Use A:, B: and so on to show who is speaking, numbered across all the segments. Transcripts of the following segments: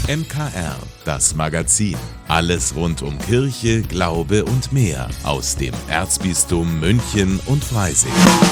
A: MKR, das Magazin. Alles rund um Kirche, Glaube und mehr aus dem Erzbistum München und Freising.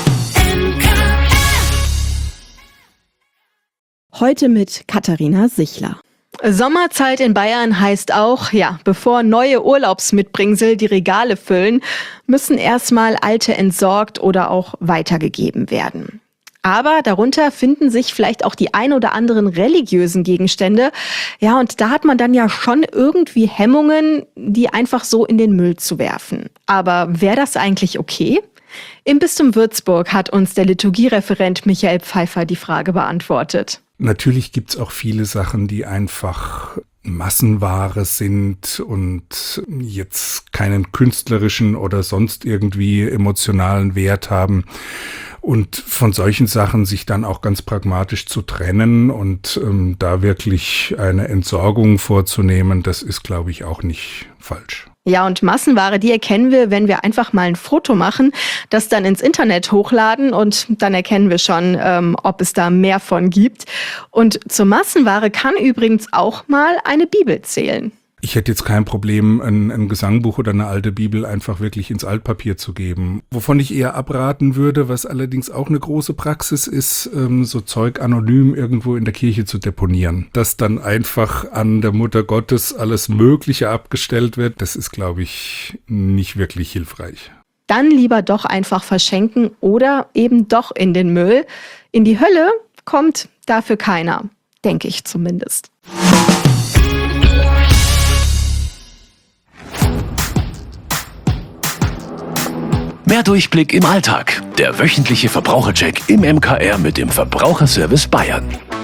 B: Heute mit Katharina Sichler.
C: Sommerzeit in Bayern heißt auch, bevor neue Urlaubsmitbringsel die Regale füllen, müssen erstmal alte entsorgt oder auch weitergegeben werden. Aber darunter finden sich vielleicht auch die ein oder anderen religiösen Gegenstände. Ja, und da hat man dann ja schon irgendwie Hemmungen, die einfach so in den Müll zu werfen. Aber wäre das eigentlich okay? Im Bistum Würzburg hat uns der Liturgiereferent Michael Pfeiffer die Frage beantwortet.
D: Natürlich gibt's auch viele Sachen, die einfach Massenware sind und jetzt keinen künstlerischen oder sonst irgendwie emotionalen Wert haben. Und von solchen Sachen sich dann auch ganz pragmatisch zu trennen und da wirklich eine Entsorgung vorzunehmen, das ist, glaube ich, auch nicht falsch.
C: Ja, und Massenware, die erkennen wir, wenn wir einfach mal ein Foto machen, das dann ins Internet hochladen und dann erkennen wir schon, ob es da mehr von gibt. Und zur Massenware kann übrigens auch mal eine Bibel zählen.
D: Ich hätte jetzt kein Problem, ein Gesangbuch oder eine alte Bibel einfach wirklich ins Altpapier zu geben. Wovon ich eher abraten würde, was allerdings auch eine große Praxis ist, so Zeug anonym irgendwo in der Kirche zu deponieren. Dass dann einfach an der Mutter Gottes alles Mögliche abgestellt wird, das ist, glaube ich, nicht wirklich hilfreich.
C: Dann lieber doch einfach verschenken oder eben doch in den Müll. In die Hölle kommt dafür keiner, denke ich zumindest.
E: Mehr Durchblick im Alltag. Der wöchentliche Verbrauchercheck im MKR mit dem Verbraucherservice Bayern.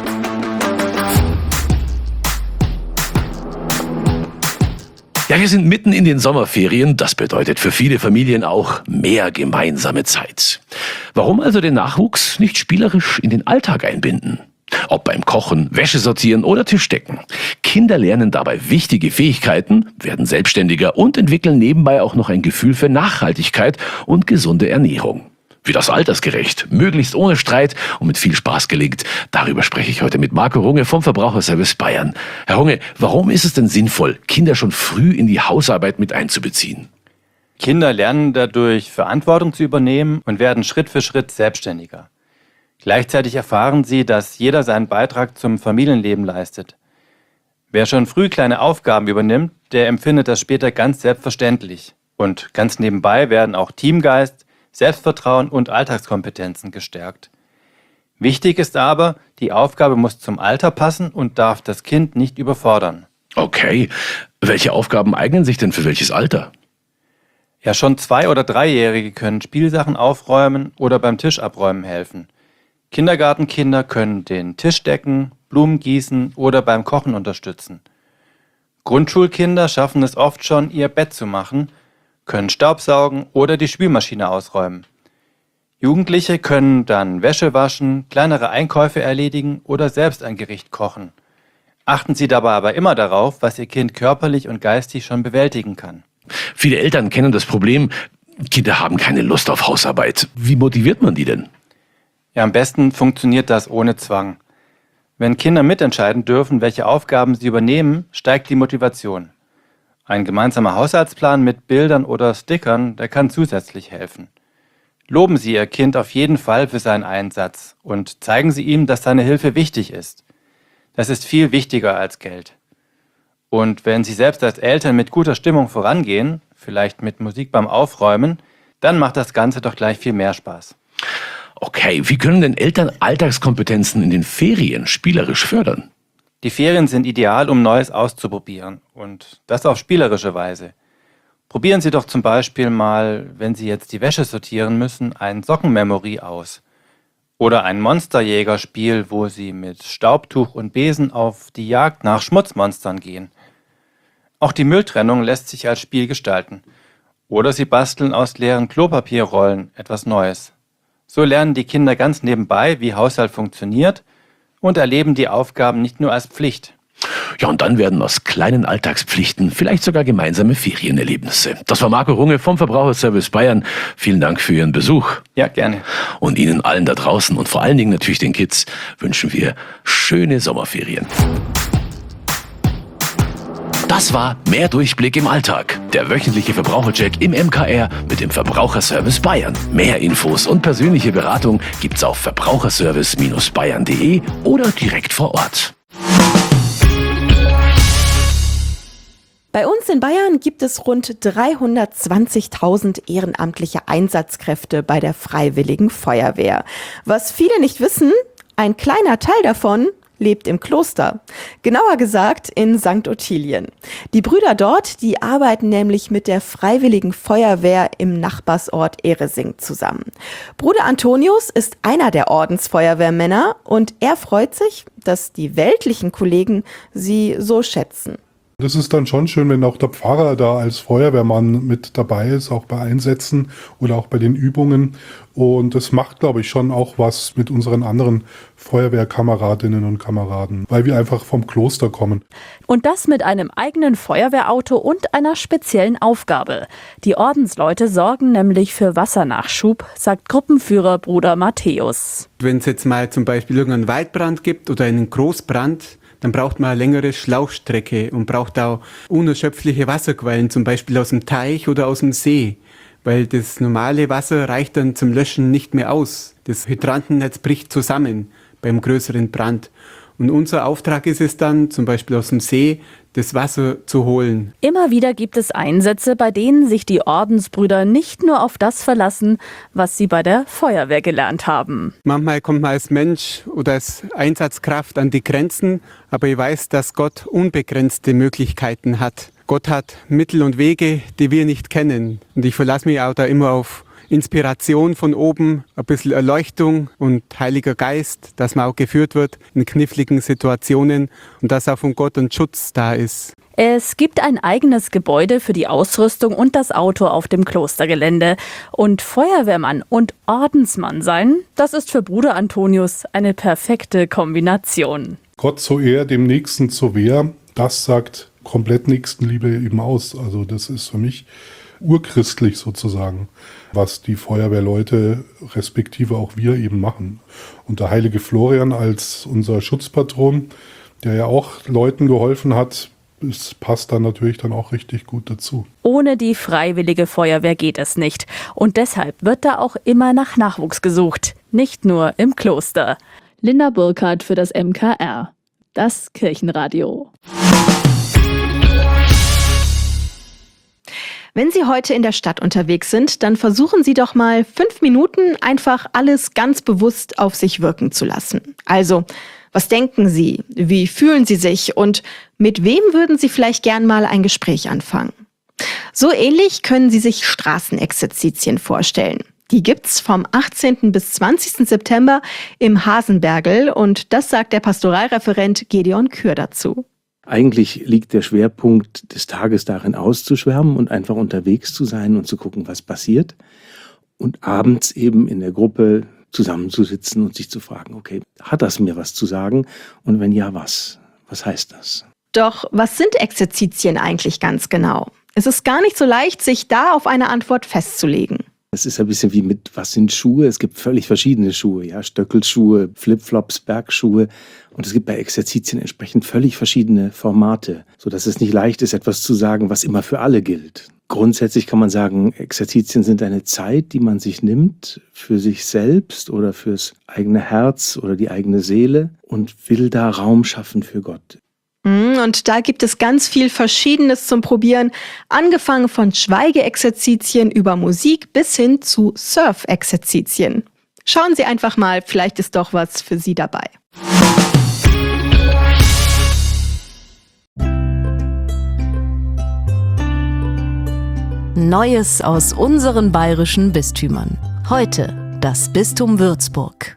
E: Ja, wir sind mitten in den Sommerferien. Das bedeutet für viele Familien auch mehr gemeinsame Zeit. Warum also den Nachwuchs nicht spielerisch in den Alltag einbinden? Ob beim Kochen, Wäsche sortieren oder Tischdecken. Kinder lernen dabei wichtige Fähigkeiten, werden selbstständiger und entwickeln nebenbei auch noch ein Gefühl für Nachhaltigkeit und gesunde Ernährung. Wie das altersgerecht, möglichst ohne Streit und mit viel Spaß gelingt, darüber spreche ich heute mit Marco Runge vom Verbraucherservice Bayern. Herr Runge, warum ist es denn sinnvoll, Kinder schon früh in die Hausarbeit mit einzubeziehen?
F: Kinder lernen dadurch, Verantwortung zu übernehmen und werden Schritt für Schritt selbstständiger. Gleichzeitig erfahren sie, dass jeder seinen Beitrag zum Familienleben leistet. Wer schon früh kleine Aufgaben übernimmt, der empfindet das später ganz selbstverständlich. Und ganz nebenbei werden auch Teamgeist, Selbstvertrauen und Alltagskompetenzen gestärkt. Wichtig ist aber, die Aufgabe muss zum Alter passen und darf das Kind nicht überfordern.
E: Okay, welche Aufgaben eignen sich denn für welches Alter?
F: Ja, schon 2- oder 3-Jährige können Spielsachen aufräumen oder beim Tisch abräumen helfen. Kindergartenkinder können den Tisch decken, Blumen gießen oder beim Kochen unterstützen. Grundschulkinder schaffen es oft schon, ihr Bett zu machen, können Staubsaugen oder die Spülmaschine ausräumen. Jugendliche können dann Wäsche waschen, kleinere Einkäufe erledigen oder selbst ein Gericht kochen. Achten Sie dabei aber immer darauf, was Ihr Kind körperlich und geistig schon bewältigen kann.
E: Viele Eltern kennen das Problem, Kinder haben keine Lust auf Hausarbeit. Wie motiviert man die denn?
F: Ja, am besten funktioniert das ohne Zwang. Wenn Kinder mitentscheiden dürfen, welche Aufgaben sie übernehmen, steigt die Motivation. Ein gemeinsamer Haushaltsplan mit Bildern oder Stickern, der kann zusätzlich helfen. Loben Sie Ihr Kind auf jeden Fall für seinen Einsatz und zeigen Sie ihm, dass seine Hilfe wichtig ist. Das ist viel wichtiger als Geld. Und wenn Sie selbst als Eltern mit guter Stimmung vorangehen, vielleicht mit Musik beim Aufräumen, dann macht das Ganze doch gleich viel mehr Spaß.
E: Okay, wie können denn Eltern Alltagskompetenzen in den Ferien spielerisch fördern?
F: Die Ferien sind ideal, um Neues auszuprobieren und das auf spielerische Weise. Probieren Sie doch zum Beispiel mal, wenn Sie jetzt die Wäsche sortieren müssen, ein Sockenmemory aus. Oder ein Monsterjägerspiel, wo Sie mit Staubtuch und Besen auf die Jagd nach Schmutzmonstern gehen. Auch die Mülltrennung lässt sich als Spiel gestalten. Oder Sie basteln aus leeren Klopapierrollen etwas Neues. So lernen die Kinder ganz nebenbei, wie Haushalt funktioniert und erleben die Aufgaben nicht nur als Pflicht.
E: Ja, und dann werden aus kleinen Alltagspflichten vielleicht sogar gemeinsame Ferienerlebnisse. Das war Marco Runge vom Verbraucherservice Bayern. Vielen Dank für Ihren Besuch.
F: Ja, gerne.
E: Und Ihnen allen da draußen und vor allen Dingen natürlich den Kids wünschen wir schöne Sommerferien. Das war Mehr Durchblick im Alltag. Der wöchentliche Verbrauchercheck im MKR mit dem Verbraucherservice Bayern. Mehr Infos und persönliche Beratung gibt's auf verbraucherservice-bayern.de oder direkt vor Ort.
B: Bei uns in Bayern gibt es rund 320.000 ehrenamtliche Einsatzkräfte bei der Freiwilligen Feuerwehr. Was viele nicht wissen, ein kleiner Teil davon lebt im Kloster. Genauer gesagt in St. Ottilien. Die Brüder dort, die arbeiten nämlich mit der Freiwilligen Feuerwehr im Nachbarsort Ehresing zusammen. Bruder Antonius ist einer der Ordensfeuerwehrmänner und er freut sich, dass die weltlichen Kollegen sie so schätzen.
G: Das ist dann schon schön, wenn auch der Pfarrer da als Feuerwehrmann mit dabei ist, auch bei Einsätzen oder auch bei den Übungen. Und das macht, glaube ich, schon auch was mit unseren anderen Feuerwehrkameradinnen und Kameraden, weil wir einfach vom Kloster kommen.
H: Und das mit einem eigenen Feuerwehrauto und einer speziellen Aufgabe. Die Ordensleute sorgen nämlich für Wassernachschub, sagt Gruppenführer Bruder Matthäus.
I: Wenn es jetzt mal zum Beispiel irgendeinen Waldbrand gibt oder einen Großbrand, dann braucht man eine längere Schlauchstrecke und braucht auch unerschöpfliche Wasserquellen, zum Beispiel aus dem Teich oder aus dem See, weil das normale Wasser reicht dann zum Löschen nicht mehr aus. Das Hydrantennetz bricht zusammen beim größeren Brand. Und unser Auftrag ist es dann, zum Beispiel aus dem See, das Wasser zu holen.
H: Immer wieder gibt es Einsätze, bei denen sich die Ordensbrüder nicht nur auf das verlassen, was sie bei der Feuerwehr gelernt haben.
I: Manchmal kommt man als Mensch oder als Einsatzkraft an die Grenzen, aber ich weiß, dass Gott unbegrenzte Möglichkeiten hat. Gott hat Mittel und Wege, die wir nicht kennen. Und ich verlasse mich auch da immer auf Inspiration von oben, ein bisschen Erleuchtung und Heiliger Geist, dass man auch geführt wird in kniffligen Situationen und dass auch von Gott ein Schutz da ist.
H: Es gibt ein eigenes Gebäude für die Ausrüstung und das Auto auf dem Klostergelände. Und Feuerwehrmann und Ordensmann sein, das ist für Bruder Antonius eine perfekte Kombination.
G: Gott so eher dem Nächsten zur Wehr, das sagt komplett Nächstenliebe eben aus. Also das ist für mich urchristlich sozusagen, was die Feuerwehrleute respektive auch wir eben machen. Und der heilige Florian als unser Schutzpatron, der ja auch Leuten geholfen hat, es passt dann natürlich dann auch richtig gut dazu.
H: Ohne die Freiwillige Feuerwehr geht es nicht. Und deshalb wird da auch immer nach Nachwuchs gesucht. Nicht nur im Kloster.
J: Linda Burkhardt für das MKR. Das Kirchenradio.
C: Wenn Sie heute in der Stadt unterwegs sind, dann versuchen Sie doch mal 5 Minuten einfach alles ganz bewusst auf sich wirken zu lassen. Also, was denken Sie? Wie fühlen Sie sich? Und mit wem würden Sie vielleicht gern mal ein Gespräch anfangen? So ähnlich können Sie sich Straßenexerzitien vorstellen. Die gibt's vom 18. bis 20. September im Hasenbergl und das sagt der Pastoralreferent Gedeon Kür dazu.
K: Eigentlich liegt der Schwerpunkt des Tages darin, auszuschwärmen und einfach unterwegs zu sein und zu gucken, was passiert. Und abends eben in der Gruppe zusammenzusitzen und sich zu fragen, okay, hat das mir was zu sagen? Und wenn ja, was? Was heißt das?
C: Doch was sind Exerzitien eigentlich ganz genau? Es ist gar nicht so leicht, sich da auf eine Antwort festzulegen.
K: Es ist ein bisschen wie mit, was sind Schuhe? Es gibt völlig verschiedene Schuhe, ja, Stöckelschuhe, Flipflops, Bergschuhe. Und es gibt bei Exerzitien entsprechend völlig verschiedene Formate, sodass es nicht leicht ist, etwas zu sagen, was immer für alle gilt. Grundsätzlich kann man sagen, Exerzitien sind eine Zeit, die man sich nimmt für sich selbst oder fürs eigene Herz oder die eigene Seele und will da Raum schaffen für Gott.
C: Und da gibt es ganz viel Verschiedenes zum Probieren, angefangen von Schweigeexerzitien über Musik bis hin zu Surf-Exerzitien. Schauen Sie einfach mal, vielleicht ist doch was für Sie dabei.
L: Neues aus unseren bayerischen Bistümern. Heute das Bistum Würzburg.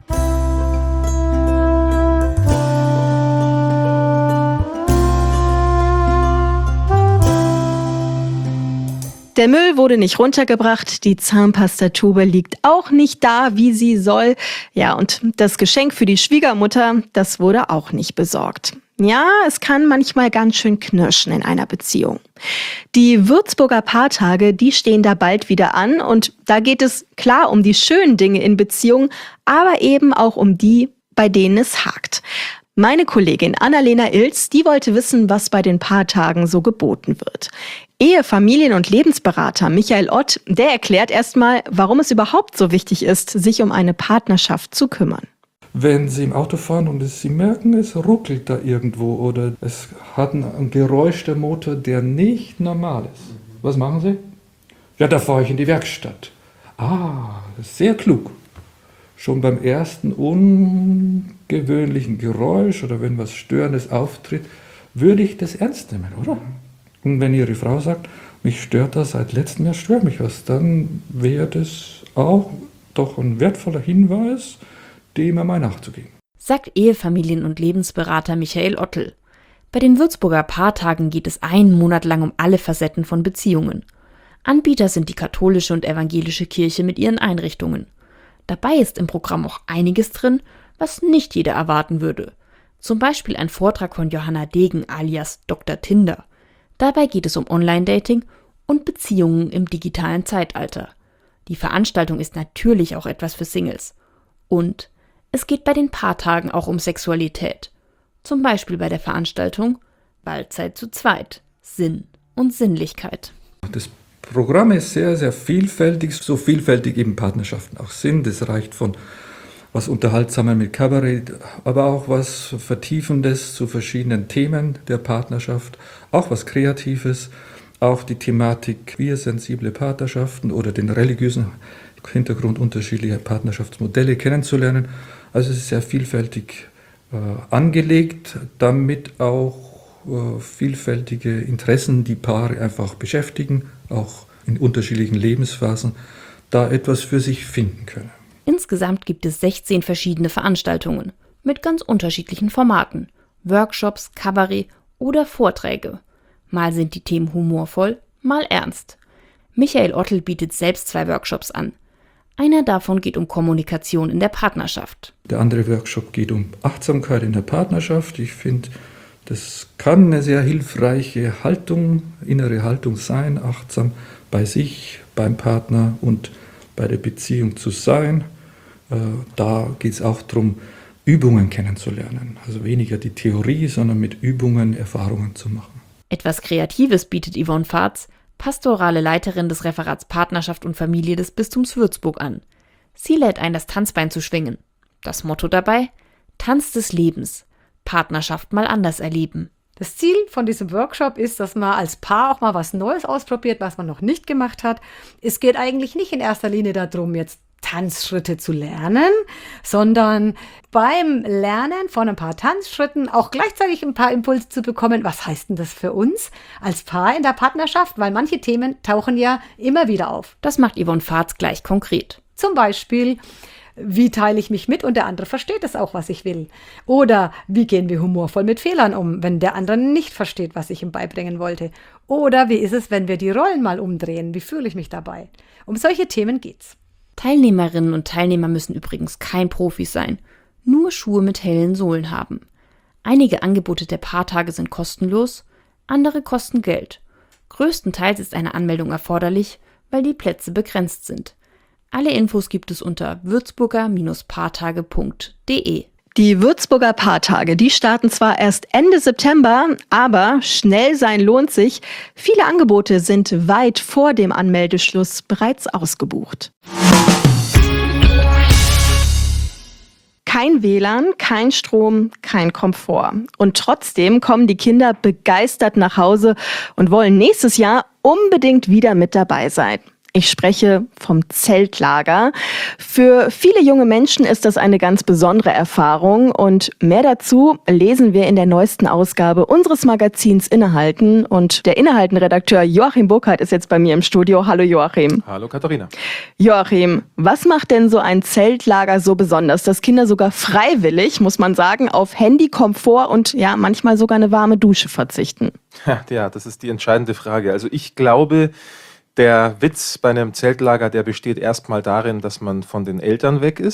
C: Der Müll wurde nicht runtergebracht, die Zahnpastatube liegt auch nicht da, wie sie soll. Ja, und das Geschenk für die Schwiegermutter, das wurde auch nicht besorgt. Ja, es kann manchmal ganz schön knirschen in einer Beziehung. Die Würzburger Paartage, die stehen da bald wieder an und da geht es klar um die schönen Dinge in Beziehungen, aber eben auch um die, bei denen es hakt. Meine Kollegin Annalena Ilz, die wollte wissen, was bei den Paartagen so geboten wird. Familien- und Lebensberater Michael Ott, der erklärt erstmal, warum es überhaupt so wichtig ist, sich um eine Partnerschaft zu kümmern.
M: Wenn Sie im Auto fahren und Sie merken, es ruckelt da irgendwo oder es hat ein Geräusch der Motor, der nicht normal ist. Was machen Sie? Ja, da fahre ich in die Werkstatt. Sehr klug. Schon beim ersten ungewöhnlichen Geräusch oder wenn was Störendes auftritt, würde ich das ernst nehmen, oder? Und wenn Ihre Frau sagt, mich stört das seit letztem Jahr, stört mich was, dann wäre das auch doch ein wertvoller Hinweis, dem einmal nachzugehen.
N: Sagt Familien- und Lebensberater Michael Ottl. Bei den Würzburger Paartagen geht es einen Monat lang um alle Facetten von Beziehungen. Anbieter sind die katholische und evangelische Kirche mit ihren Einrichtungen. Dabei ist im Programm auch einiges drin, was nicht jeder erwarten würde. Zum Beispiel ein Vortrag von Johanna Degen alias Dr. Tinder. Dabei geht es um Online-Dating und Beziehungen im digitalen Zeitalter. Die Veranstaltung ist natürlich auch etwas für Singles. Und es geht bei den Paartagen auch um Sexualität. Zum Beispiel bei der Veranstaltung Waldzeit zu zweit, Sinn und Sinnlichkeit.
M: Das Programm ist sehr, sehr vielfältig, so vielfältig eben Partnerschaften auch sind. Es reicht von was Unterhaltsamer mit Kabarett, aber auch was Vertiefendes zu verschiedenen Themen der Partnerschaft, auch was Kreatives, auch die Thematik queersensible Partnerschaften oder den religiösen Hintergrund unterschiedlicher Partnerschaftsmodelle kennenzulernen. Also es ist sehr vielfältig angelegt, damit auch vielfältige Interessen die Paare einfach beschäftigen, auch in unterschiedlichen Lebensphasen, da etwas für sich finden können.
N: Insgesamt gibt es 16 verschiedene Veranstaltungen mit ganz unterschiedlichen Formaten, Workshops, Kabarett oder Vorträge. Mal sind die Themen humorvoll, mal ernst. Michael Ottl bietet selbst 2 Workshops an. Einer davon geht um Kommunikation in der Partnerschaft.
M: Der andere Workshop geht um Achtsamkeit in der Partnerschaft. Ich finde, das kann eine sehr hilfreiche Haltung, innere Haltung sein, achtsam bei sich, beim Partner und bei der Beziehung zu sein. Da geht es auch darum, Übungen kennenzulernen. Also weniger die Theorie, sondern mit Übungen Erfahrungen zu machen.
N: Etwas Kreatives bietet Yvonne Fahrz, pastorale Leiterin des Referats Partnerschaft und Familie des Bistums Würzburg an. Sie lädt ein, das Tanzbein zu schwingen. Das Motto dabei? Tanz des Lebens. Partnerschaft mal anders erleben.
O: Das Ziel von diesem Workshop ist, dass man als Paar auch mal was Neues ausprobiert, was man noch nicht gemacht hat. Es geht eigentlich nicht in erster Linie darum, jetzt Tanzschritte zu lernen, sondern beim Lernen von ein paar Tanzschritten auch gleichzeitig ein paar Impulse zu bekommen. Was heißt denn das für uns als Paar in der Partnerschaft? Weil manche Themen tauchen ja immer wieder auf.
N: Das macht Yvonne Fahrz gleich konkret.
O: Zum Beispiel, wie teile ich mich mit und der andere versteht es auch, was ich will? Oder wie gehen wir humorvoll mit Fehlern um, wenn der andere nicht versteht, was ich ihm beibringen wollte? Oder wie ist es, wenn wir die Rollen mal umdrehen? Wie fühle ich mich dabei? Um solche Themen geht's.
N: Teilnehmerinnen und Teilnehmer müssen übrigens kein Profis sein, nur Schuhe mit hellen Sohlen haben. Einige Angebote der Paartage sind kostenlos, andere kosten Geld. Größtenteils ist eine Anmeldung erforderlich, weil die Plätze begrenzt sind. Alle Infos gibt es unter würzburger-paartage.de.
C: Die Würzburger Paartage, die starten zwar erst Ende September, aber schnell sein lohnt sich. Viele Angebote sind weit vor dem Anmeldeschluss bereits ausgebucht. Kein WLAN, kein Strom, kein Komfort. Und trotzdem kommen die Kinder begeistert nach Hause und wollen nächstes Jahr unbedingt wieder mit dabei sein. Ich spreche vom Zeltlager. Für viele junge Menschen ist das eine ganz besondere Erfahrung und mehr dazu lesen wir in der neuesten Ausgabe unseres Magazins Innehalten. Und der Innehalten-Redakteur Joachim Burkhardt ist jetzt bei mir im Studio. Hallo Joachim.
P: Hallo Katharina.
C: Joachim, was macht denn so ein Zeltlager so besonders, dass Kinder sogar freiwillig, muss man sagen, auf Handy, Komfort und ja manchmal sogar eine warme Dusche verzichten?
P: Ja, das ist die entscheidende Frage. Also ich glaube, der Witz bei einem Zeltlager, der besteht erstmal darin, dass man von den Eltern weg ist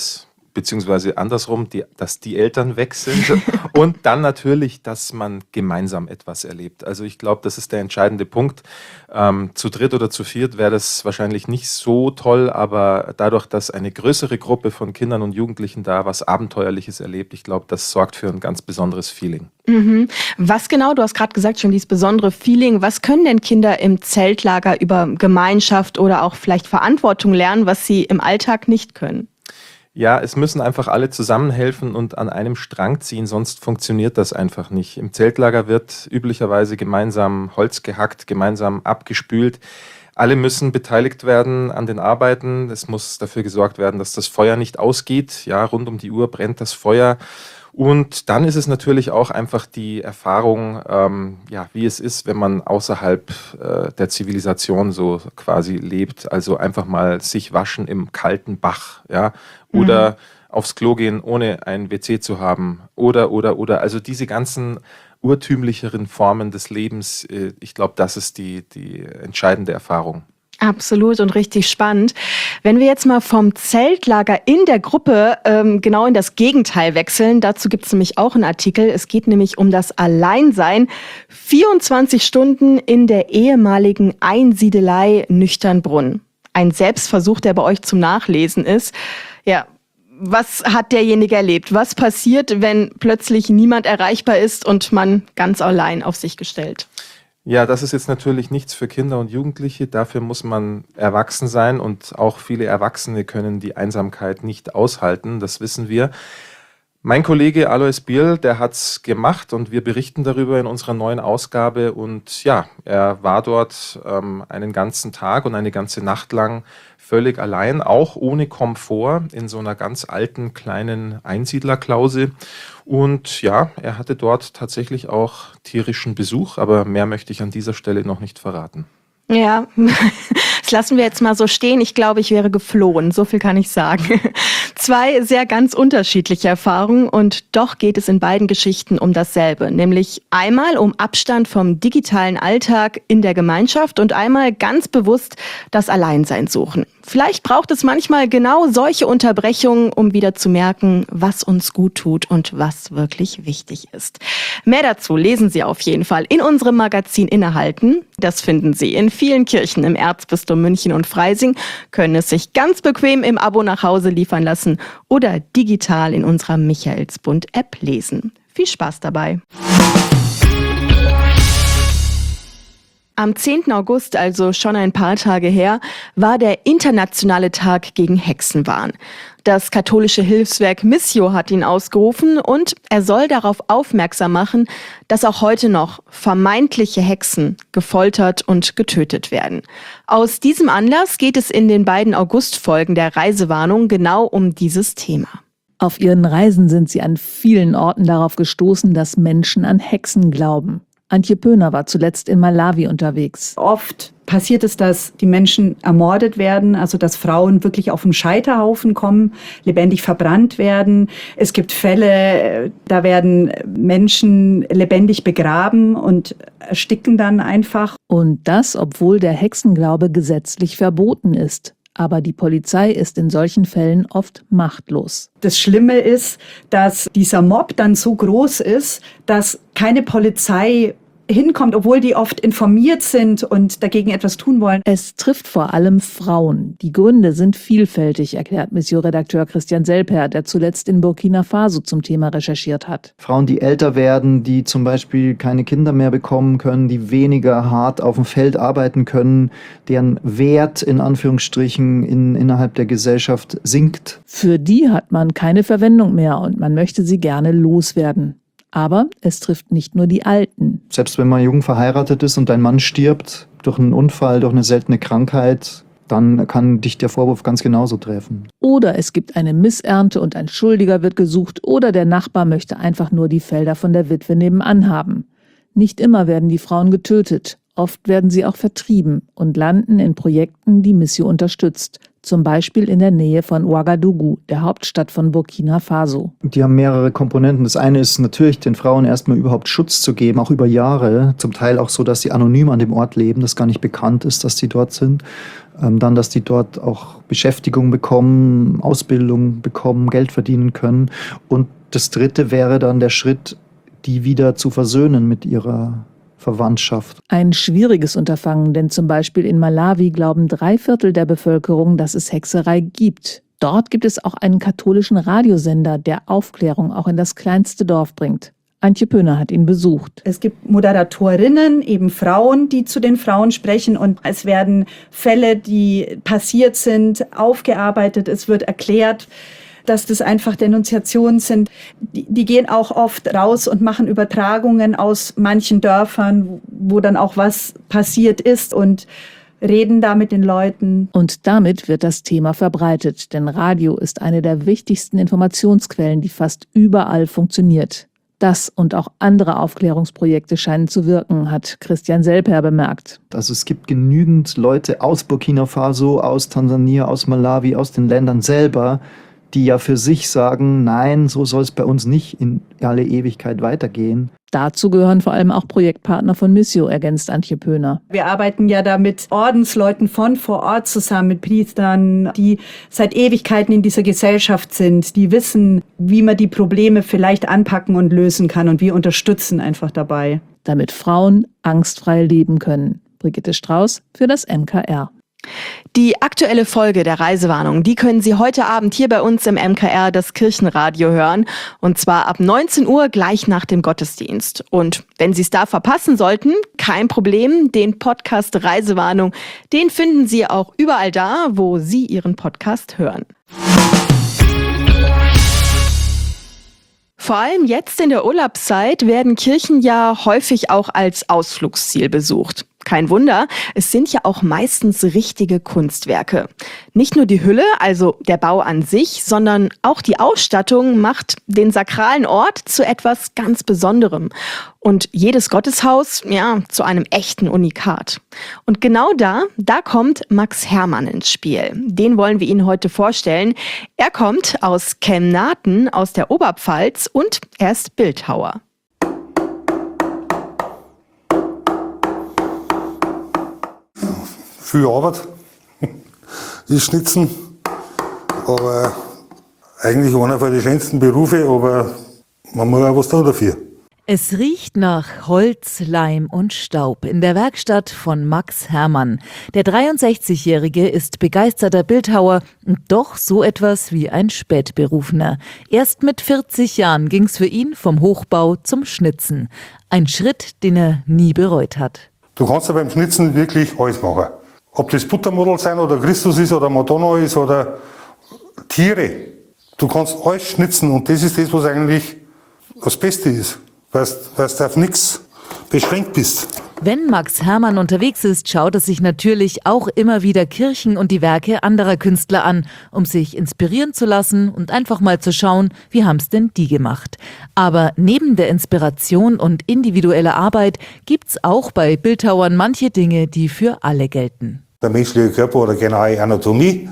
P: beziehungsweise andersrum, dass die Eltern weg sind und dann natürlich, dass man gemeinsam etwas erlebt. Also ich glaube, das ist der entscheidende Punkt. Zu dritt oder zu viert wäre das wahrscheinlich nicht so toll, aber dadurch, dass eine größere Gruppe von Kindern und Jugendlichen da was Abenteuerliches erlebt, ich glaube, das sorgt für ein ganz besonderes Feeling.
C: Mhm. Was genau, du hast gerade gesagt, schon dieses besondere Feeling, was können denn Kinder im Zeltlager über Gemeinschaft oder auch vielleicht Verantwortung lernen, was sie im Alltag nicht können?
P: Ja, es müssen einfach alle zusammenhelfen und an einem Strang ziehen, sonst funktioniert das einfach nicht. Im Zeltlager wird üblicherweise gemeinsam Holz gehackt, gemeinsam abgespült. Alle müssen beteiligt werden an den Arbeiten. Es muss dafür gesorgt werden, dass das Feuer nicht ausgeht. Ja, rund um die Uhr brennt das Feuer. Und dann ist es natürlich auch einfach die Erfahrung, wie es ist, wenn man außerhalb der Zivilisation so quasi lebt. Also einfach mal sich waschen im kalten Bach, ja, oder aufs Klo gehen, ohne ein WC zu haben. Oder. Also diese ganzen urtümlicheren Formen des Lebens, ich glaube, das ist die entscheidende Erfahrung.
C: Absolut und richtig spannend. Wenn wir jetzt mal vom Zeltlager in der Gruppe genau in das Gegenteil wechseln, dazu gibt es nämlich auch einen Artikel. Es geht nämlich um das Alleinsein. 24 Stunden in der ehemaligen Einsiedelei Nüchternbrunn. Ein Selbstversuch, der bei euch zum Nachlesen ist. Ja, was hat derjenige erlebt? Was passiert, wenn plötzlich niemand erreichbar ist und man ganz allein auf sich gestellt?
P: Ja, das ist jetzt natürlich nichts für Kinder und Jugendliche. Dafür muss man erwachsen sein und auch viele Erwachsene können die Einsamkeit nicht aushalten. Das wissen wir. Mein Kollege Alois Bierl, der hat's gemacht und wir berichten darüber in unserer neuen Ausgabe. Und ja, er war dort einen ganzen Tag und eine ganze Nacht lang völlig allein, auch ohne Komfort, in so einer ganz alten kleinen Einsiedlerklause. Und ja, er hatte dort tatsächlich auch tierischen Besuch, aber mehr möchte ich an dieser Stelle noch nicht verraten.
C: Ja, das lassen wir jetzt mal so stehen. Ich glaube, ich wäre geflohen. So viel kann ich sagen. 2 sehr ganz unterschiedliche Erfahrungen und doch geht es in beiden Geschichten um dasselbe. Nämlich einmal um Abstand vom digitalen Alltag in der Gemeinschaft und einmal ganz bewusst das Alleinsein suchen. Vielleicht braucht es manchmal genau solche Unterbrechungen, um wieder zu merken, was uns gut tut und was wirklich wichtig ist. Mehr dazu lesen Sie auf jeden Fall in unserem Magazin Innehalten. Das finden Sie in vielen Kirchen im Erzbistum München und Freising, können es sich ganz bequem im Abo nach Hause liefern lassen oder digital in unserer Michaelsbund-App lesen. Viel Spaß dabei! Am 10. August, also schon ein paar Tage her, war der internationale Tag gegen Hexenwahn. Das katholische Hilfswerk Missio hat ihn ausgerufen und er soll darauf aufmerksam machen, dass auch heute noch vermeintliche Hexen gefoltert und getötet werden. Aus diesem Anlass geht es in den beiden Augustfolgen der Reisewarnung genau um dieses Thema.
J: Auf ihren Reisen sind sie an vielen Orten darauf gestoßen, dass Menschen an Hexen glauben. Antje Pöhner war zuletzt in Malawi unterwegs.
Q: Oft passiert es, dass die Menschen ermordet werden, also dass Frauen wirklich auf den Scheiterhaufen kommen, lebendig verbrannt werden. Es gibt Fälle, da werden Menschen lebendig begraben und ersticken dann einfach.
J: Und das, obwohl der Hexenglaube gesetzlich verboten ist. Aber die Polizei ist in solchen Fällen oft machtlos.
Q: Das Schlimme ist, dass dieser Mob dann so groß ist, dass keine Polizei hinkommt, obwohl die oft informiert sind und dagegen etwas tun wollen.
J: Es trifft vor allem Frauen. Die Gründe sind vielfältig, erklärt Missio-Redakteur Christian Selper, der zuletzt in Burkina Faso zum Thema recherchiert hat.
R: Frauen, die älter werden, die zum Beispiel keine Kinder mehr bekommen können, die weniger hart auf dem Feld arbeiten können, deren Wert in Anführungsstrichen innerhalb der Gesellschaft sinkt.
J: Für die hat man keine Verwendung mehr und man möchte sie gerne loswerden. Aber es trifft nicht nur die Alten.
R: Selbst wenn man jung verheiratet ist und dein Mann stirbt durch einen Unfall, durch eine seltene Krankheit, dann kann dich der Vorwurf ganz genauso treffen.
J: Oder es gibt eine Missernte und ein Schuldiger wird gesucht oder der Nachbar möchte einfach nur die Felder von der Witwe nebenan haben. Nicht immer werden die Frauen getötet. Oft werden sie auch vertrieben und landen in Projekten, die Missio unterstützt. Zum Beispiel in der Nähe von Ouagadougou, der Hauptstadt von Burkina Faso.
R: Die haben mehrere Komponenten. Das eine ist natürlich, den Frauen erstmal überhaupt Schutz zu geben, auch über Jahre. Zum Teil auch so, dass sie anonym an dem Ort leben, dass gar nicht bekannt ist, dass sie dort sind. Dann, dass die dort auch Beschäftigung bekommen, Ausbildung bekommen, Geld verdienen können. Und das dritte wäre dann der Schritt, die wieder zu versöhnen mit ihrer Verwandtschaft.
J: Ein schwieriges Unterfangen, denn zum Beispiel in Malawi glauben 3/4 der Bevölkerung, dass es Hexerei gibt. Dort gibt es auch einen katholischen Radiosender, der Aufklärung auch in das kleinste Dorf bringt. Antje Pöhner hat ihn besucht.
Q: Es gibt Moderatorinnen, eben Frauen, die zu den Frauen sprechen und es werden Fälle, die passiert sind, aufgearbeitet. Es wird erklärt, dass das einfach Denunziationen sind. Die gehen auch oft raus und machen Übertragungen aus manchen Dörfern, wo dann auch was passiert ist und reden da mit den Leuten.
J: Und damit wird das Thema verbreitet, denn Radio ist eine der wichtigsten Informationsquellen, die fast überall funktioniert. Das und auch andere Aufklärungsprojekte scheinen zu wirken, hat Christian Selper bemerkt.
R: Also es gibt genügend Leute aus Burkina Faso, aus Tansania, aus Malawi, aus den Ländern selber, die ja für sich sagen, nein, so soll es bei uns nicht in alle Ewigkeit weitergehen.
J: Dazu gehören vor allem auch Projektpartner von Missio, ergänzt Antje Pöhner.
Q: Wir arbeiten ja da mit Ordensleuten von vor Ort zusammen, mit Priestern, die seit Ewigkeiten in dieser Gesellschaft sind, die wissen, wie man die Probleme vielleicht anpacken und lösen kann und wir unterstützen einfach dabei.
J: Damit Frauen angstfrei leben können. Brigitte Strauß für das MKR.
B: Die aktuelle Folge der Reisewarnung, die können Sie heute Abend hier bei uns im MKR, das Kirchenradio, hören. Und zwar ab 19 Uhr gleich nach dem Gottesdienst. Und wenn Sie es da verpassen sollten, kein Problem. Den Podcast Reisewarnung, den finden Sie auch überall da, wo Sie Ihren Podcast hören. Vor allem jetzt in der Urlaubszeit werden Kirchen ja häufig auch als Ausflugsziel besucht. Kein Wunder, es sind ja auch meistens richtige Kunstwerke. Nicht nur die Hülle, also der Bau an sich, sondern auch die Ausstattung macht den sakralen Ort zu etwas ganz Besonderem. Und jedes Gotteshaus, ja, zu einem echten Unikat. Und genau da kommt Max Hermann ins Spiel. Den wollen wir Ihnen heute vorstellen. Er kommt aus Kemnaten, aus der Oberpfalz und er ist Bildhauer.
S: Viel Arbeit, das Schnitzen, aber eigentlich einer von den schönsten Berufe, aber man muss auch was tun dafür.
T: Es riecht nach Holz, Leim und Staub in der Werkstatt von Max Hermann. Der 63-Jährige ist begeisterter Bildhauer und doch so etwas wie ein Spätberufener. Erst mit 40 Jahren ging's für ihn vom Hochbau zum Schnitzen. Ein Schritt, den er nie bereut hat.
S: Du kannst ja beim Schnitzen wirklich alles machen. Ob das Buttermodel sein oder Christus ist oder Madonna ist oder Tiere. Du kannst alles schnitzen und das ist das, was eigentlich das Beste ist. Weil du auf nichts beschränkt bist.
T: Wenn Max Hermann unterwegs ist, schaut er sich natürlich auch immer wieder Kirchen und die Werke anderer Künstler an, um sich inspirieren zu lassen und einfach mal zu schauen, wie haben's denn die gemacht. Aber neben der Inspiration und individueller Arbeit gibt's auch bei Bildhauern manche Dinge, die für alle gelten.
S: Der menschliche Körper hat eine genaue Anatomie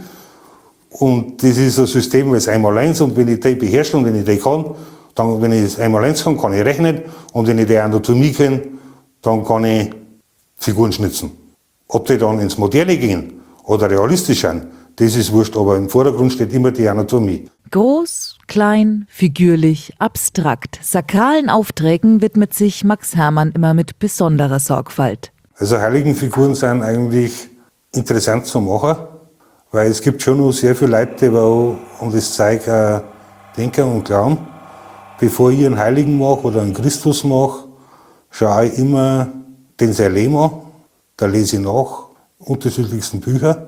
S: und das ist ein System, was 1x1 und wenn ich die beherrsche und wenn ich die kann, dann, wenn ich das 1x1 kann ich rechnen und wenn ich die Anatomie kenne, dann kann ich Figuren schnitzen. Ob die dann ins Moderne gehen oder realistisch sind, das ist wurscht, aber im Vordergrund steht immer die Anatomie.
T: Groß, klein, figürlich, abstrakt. Sakralen Aufträgen widmet sich Max Hermann immer mit besonderer Sorgfalt.
S: Also Heiligenfiguren sind eigentlich interessant zu machen, weil es gibt schon noch sehr viele Leute, die um das Zeug denken und glauben. Bevor ich einen Heiligen mache oder einen Christus mache, schaue ich immer den sein Leben an. Da lese ich nach, unterschiedlichsten Bücher.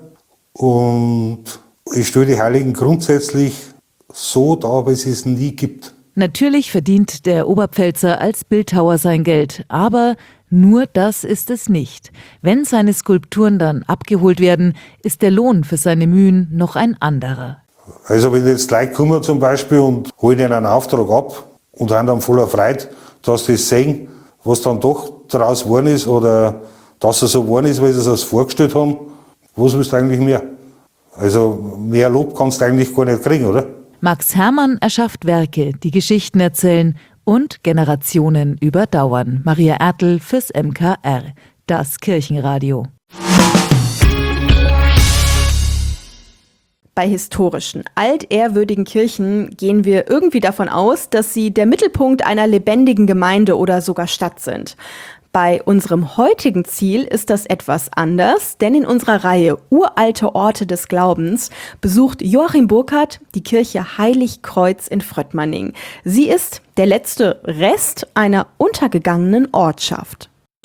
S: Und ich stelle die Heiligen grundsätzlich so dar, wie es es nie gibt.
T: Natürlich verdient der Oberpfälzer als Bildhauer sein Geld, aber nur das ist es nicht. Wenn seine Skulpturen dann abgeholt werden, ist der Lohn für seine Mühen noch ein anderer.
S: Also wenn jetzt Leute kommen zum Beispiel und holen ihnen einen Auftrag ab und haben dann voller Freude, dass sie das sehen, was dann doch daraus geworden ist oder dass es so geworden ist, weil sie es sich vorgestellt haben, was willst du eigentlich mehr? Also mehr Lob kannst du eigentlich gar nicht kriegen, oder?
T: Max Hermann erschafft Werke, die Geschichten erzählen und Generationen überdauern. Maria Ertl fürs MKR, das Kirchenradio.
B: Bei historischen, altehrwürdigen Kirchen gehen wir irgendwie davon aus, dass sie der Mittelpunkt einer lebendigen Gemeinde oder sogar Stadt sind. Bei unserem heutigen Ziel ist das etwas anders, denn in unserer Reihe Uralte Orte des Glaubens besucht Joachim Burkhardt die Kirche Heiligkreuz in Fröttmanning. Sie ist der letzte Rest einer untergegangenen Ortschaft.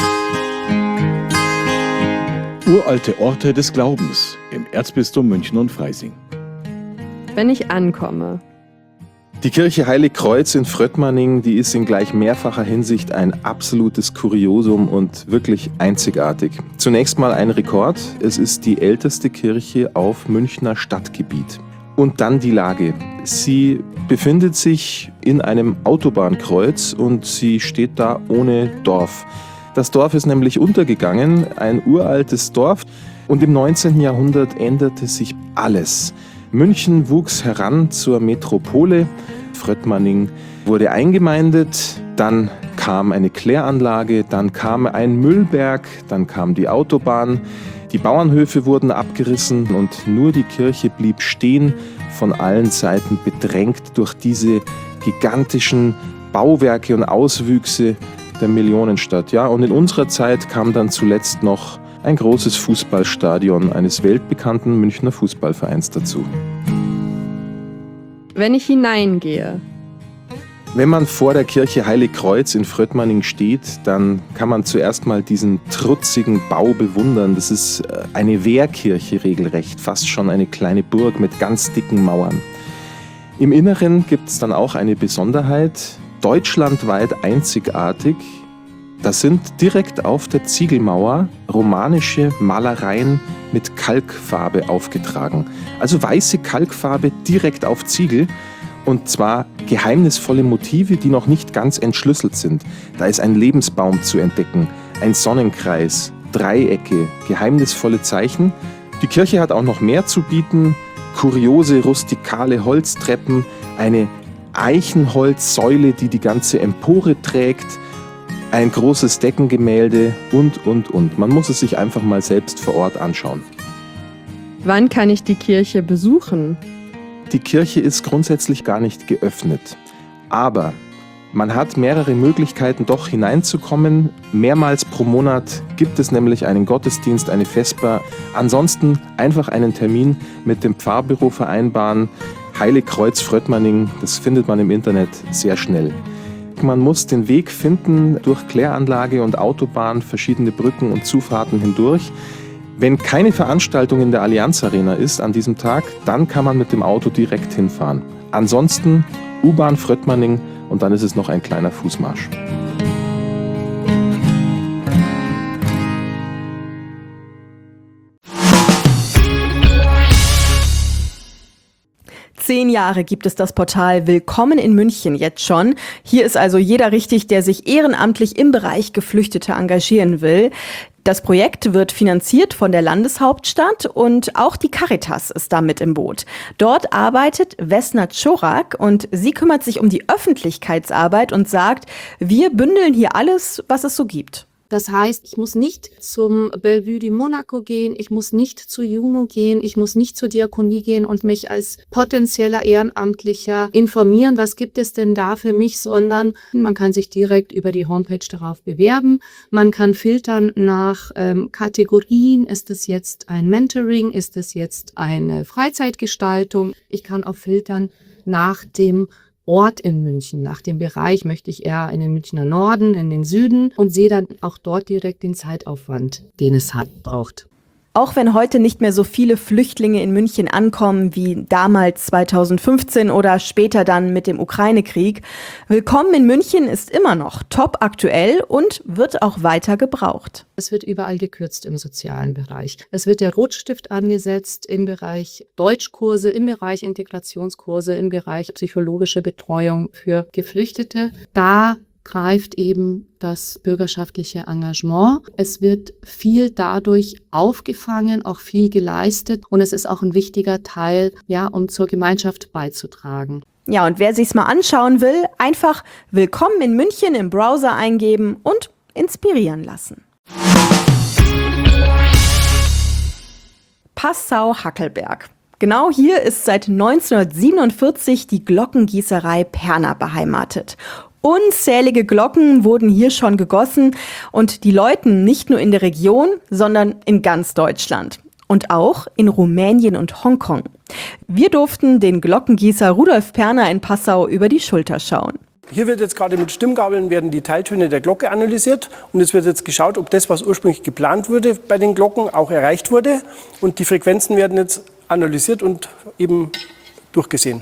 U: Uralte Orte des Glaubens im Erzbistum München und Freising.
V: Wenn ich ankomme.
P: Die Kirche Heiligkreuz in Fröttmanning, die ist in gleich mehrfacher Hinsicht ein absolutes Kuriosum und wirklich einzigartig. Zunächst mal ein Rekord. Es ist die älteste Kirche auf Münchner Stadtgebiet. Und dann die Lage. Sie befindet sich in einem Autobahnkreuz und sie steht da ohne Dorf. Das Dorf ist nämlich untergegangen, ein uraltes Dorf. Und im 19. Jahrhundert änderte sich alles. München wuchs heran zur Metropole. Fröttmanning wurde eingemeindet. Dann kam eine Kläranlage, dann kam ein Müllberg, dann kam die Autobahn. Die Bauernhöfe wurden abgerissen und nur die Kirche blieb stehen, von allen Seiten bedrängt durch diese gigantischen Bauwerke und Auswüchse der Millionenstadt. Ja, und in unserer Zeit kam dann zuletzt noch ein großes Fußballstadion eines weltbekannten Münchner Fußballvereins dazu.
V: Wenn ich hineingehe.
P: Wenn man vor der Kirche Heiligkreuz in Fröttmanning steht, dann kann man zuerst mal diesen trutzigen Bau bewundern. Das ist eine Wehrkirche regelrecht, fast schon eine kleine Burg mit ganz dicken Mauern. Im Inneren gibt es dann auch eine Besonderheit, deutschlandweit einzigartig. Da sind direkt auf der Ziegelmauer romanische Malereien mit Kalkfarbe aufgetragen. Also weiße Kalkfarbe direkt auf Ziegel. Und zwar geheimnisvolle Motive, die noch nicht ganz entschlüsselt sind. Da ist ein Lebensbaum zu entdecken, ein Sonnenkreis, Dreiecke, geheimnisvolle Zeichen. Die Kirche hat auch noch mehr zu bieten. Kuriose, rustikale Holztreppen, eine Eichenholzsäule, die die ganze Empore trägt, ein großes Deckengemälde und. Man muss es sich einfach mal selbst vor Ort anschauen.
V: Wann kann ich die Kirche besuchen?
P: Die Kirche ist grundsätzlich gar nicht geöffnet, aber man hat mehrere Möglichkeiten, doch hineinzukommen. Mehrmals pro Monat gibt es nämlich einen Gottesdienst, eine Vesper. Ansonsten einfach einen Termin mit dem Pfarrbüro vereinbaren. Heiligkreuz Fröttmanning, das findet man im Internet sehr schnell. Man muss den Weg finden durch Kläranlage und Autobahn, verschiedene Brücken und Zufahrten hindurch. Wenn keine Veranstaltung in der Allianz Arena ist an diesem Tag, dann kann man mit dem Auto direkt hinfahren. Ansonsten U-Bahn Fröttmanning und dann ist es noch ein kleiner Fußmarsch.
B: Zehn Jahre gibt es das Portal Willkommen in München jetzt schon. Hier ist also jeder richtig, der sich ehrenamtlich im Bereich Geflüchtete engagieren will. Das Projekt wird finanziert von der Landeshauptstadt und auch die Caritas ist da mit im Boot. Dort arbeitet Vesna Czorak und sie kümmert sich um die Öffentlichkeitsarbeit und sagt, wir bündeln hier alles, was es so gibt.
W: Das heißt, ich muss nicht zum Bellevue de Monaco gehen, ich muss nicht zu Juno gehen, ich muss nicht zur Diakonie gehen und mich als potenzieller Ehrenamtlicher informieren, was gibt es denn da für mich, sondern man kann sich direkt über die Homepage darauf bewerben. Man kann filtern nach Kategorien, ist es jetzt ein Mentoring, ist es jetzt eine Freizeitgestaltung. Ich kann auch filtern nach dem Ort in München, nach dem Bereich möchte ich eher in den Münchner Norden, in den Süden und sehe dann auch dort direkt den Zeitaufwand, den es braucht.
B: Auch wenn heute nicht mehr so viele Flüchtlinge in München ankommen wie damals 2015 oder später dann mit dem Ukraine-Krieg, Willkommen in München ist immer noch top aktuell und wird auch weiter gebraucht.
W: Es wird überall gekürzt im sozialen Bereich. Es wird der Rotstift angesetzt im Bereich Deutschkurse, im Bereich Integrationskurse, im Bereich psychologische Betreuung für Geflüchtete. Da greift eben das bürgerschaftliche Engagement. Es wird viel dadurch aufgefangen, auch viel geleistet und es ist auch ein wichtiger Teil, ja, um zur Gemeinschaft beizutragen.
B: Ja, und wer sich's mal anschauen will, einfach Willkommen in München im Browser eingeben und inspirieren lassen. Passau-Hackelberg. Genau hier ist seit 1947 die Glockengießerei Perner beheimatet. Unzählige Glocken wurden hier schon gegossen und die läuten nicht nur in der Region, sondern in ganz Deutschland. Und auch in Rumänien und Hongkong. Wir durften den Glockengießer Rudolf Perner in Passau über die Schulter schauen.
A: Hier wird jetzt gerade mit Stimmgabeln werden die Teiltöne der Glocke analysiert und es wird jetzt geschaut, ob das, was ursprünglich geplant wurde bei den Glocken, auch erreicht wurde. Und die Frequenzen werden jetzt analysiert und eben durchgesehen.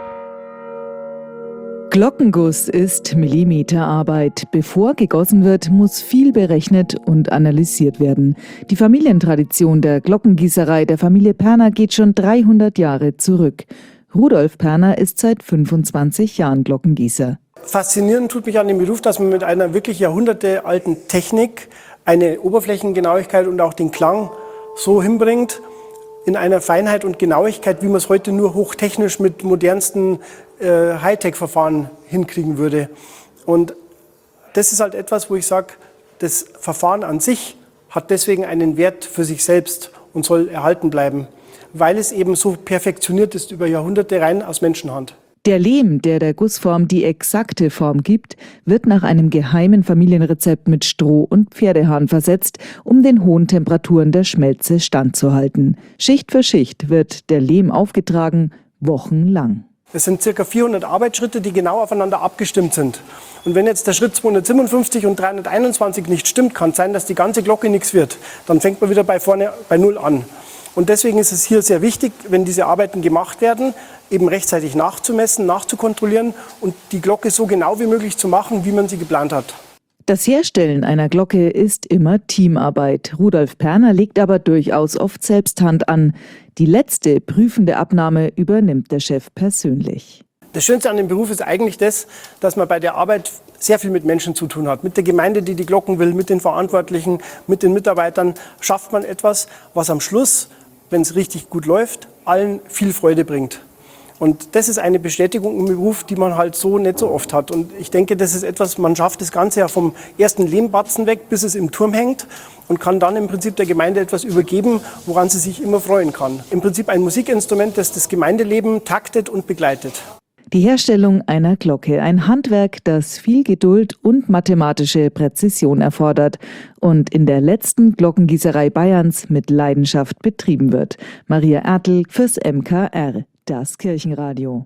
J: Glockenguss ist Millimeterarbeit. Bevor gegossen wird, muss viel berechnet und analysiert werden. Die Familientradition der Glockengießerei der Familie Perner geht schon 300 Jahre zurück. Rudolf Perner ist seit 25 Jahren Glockengießer.
A: Faszinierend tut mich an dem Beruf, dass man mit einer wirklich jahrhundertealten Technik eine Oberflächengenauigkeit und auch den Klang so hinbringt, in einer Feinheit und Genauigkeit, wie man es heute nur hochtechnisch mit modernsten Hightech-Verfahren hinkriegen würde. Und das ist halt etwas, wo ich sage, das Verfahren an sich hat deswegen einen Wert für sich selbst und soll erhalten bleiben, weil es eben so perfektioniert ist über Jahrhunderte rein aus Menschenhand.
J: Der Lehm, der der Gussform die exakte Form gibt, wird nach einem geheimen Familienrezept mit Stroh und Pferdehahn versetzt, um den hohen Temperaturen der Schmelze standzuhalten. Schicht für Schicht wird der Lehm aufgetragen, wochenlang.
A: Es sind ca. 400 Arbeitsschritte, die genau aufeinander abgestimmt sind. Und wenn jetzt der Schritt 257 und 321 nicht stimmt, kann es sein, dass die ganze Glocke nichts wird. Dann fängt man wieder bei vorne bei Null an. Und deswegen ist es hier sehr wichtig, wenn diese Arbeiten gemacht werden, eben rechtzeitig nachzumessen, nachzukontrollieren und die Glocke so genau wie möglich zu machen, wie man sie geplant hat.
J: Das Herstellen einer Glocke ist immer Teamarbeit. Rudolf Perner legt aber durchaus oft selbst Hand an. Die letzte prüfende Abnahme übernimmt der Chef persönlich.
A: Das Schönste an dem Beruf ist eigentlich das, dass man bei der Arbeit sehr viel mit Menschen zu tun hat. Mit der Gemeinde, die die Glocken will, mit den Verantwortlichen, mit den Mitarbeitern schafft man etwas, was am Schluss, wenn es richtig gut läuft, allen viel Freude bringt. Und das ist eine Bestätigung im Beruf, die man halt so nicht so oft hat. Und ich denke, das ist etwas, man schafft das Ganze ja vom ersten Lehmbatzen weg, bis es im Turm hängt und kann dann im Prinzip der Gemeinde etwas übergeben, woran sie sich immer freuen kann. Im Prinzip ein Musikinstrument, das das Gemeindeleben taktet und begleitet.
J: Die Herstellung einer Glocke, ein Handwerk, das viel Geduld und mathematische Präzision erfordert und in der letzten Glockengießerei Bayerns mit Leidenschaft betrieben wird. Maria Ertl fürs MKR, das Kirchenradio.